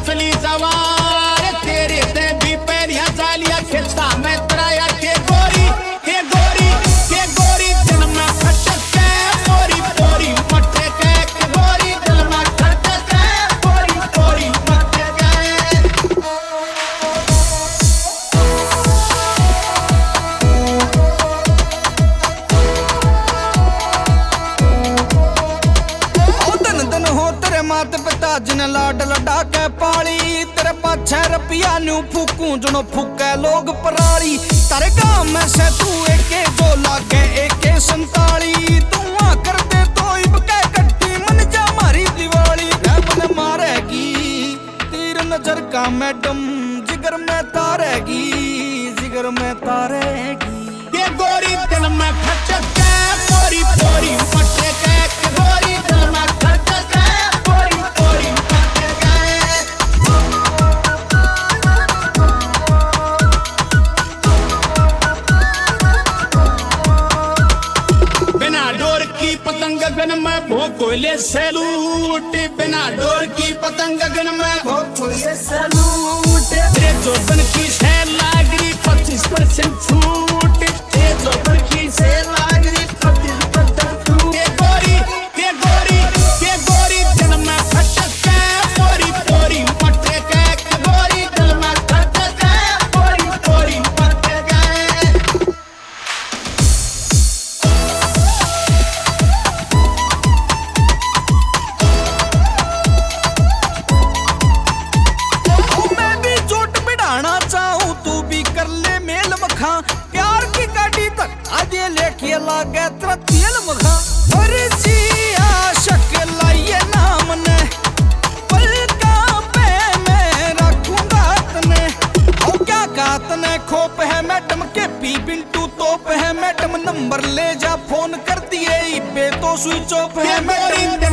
असली जवार तेरे दे भी पैरिया जालिया खिलता मैं तराया के गोरी के गोरी के गोरी दिल में खटक के पोरी पोरी मटे के गोरी दिल में खटक के पोरी पोरी मटे के। मात पिता जिन्हें लाड लड़ा के पाली तेरे पाछे रुपया न्यू फूकू जनो फूके लोग पराली तारे गांव में से तू एके जो लागे एके 47 तू कर दे तो इब के कट्टी मन जा मारी दिवाली मन मारेगी तीर नजर का मैडम जिगर में तारेगी जिगर में तारेगी ये गोरी दिल में खटक के पोरी पोरी मटे के गोरी दिल में खटक के पोरी पोरी मटे के। बिना डोर की पतंग गन में भोकोले सैलूट बिना डोर की पतंग गन में भोकोले सैलूट तेरे जोबन की सेल लागरी 25% छूट तेरे जोबन की सेल लागरी 25% छूट के गोरी के गोरी के गोरी दिल में खटक के पोरी पोरी मटे के गोरी दिल में खटक के पोरी पोरी मटे के। प्यार की गाड़ी तक आजे लेके लागे तेरा तेल मखा और जी आशिक लाइए नाम ने पलका पे मैं रखूंगा तने ओ क्या कहा तने खोप है मैडम के पी बिंटू तोप है मैडम नंबर ले जा फोन कर दिए पे तो स्विच ऑफ है मैडम।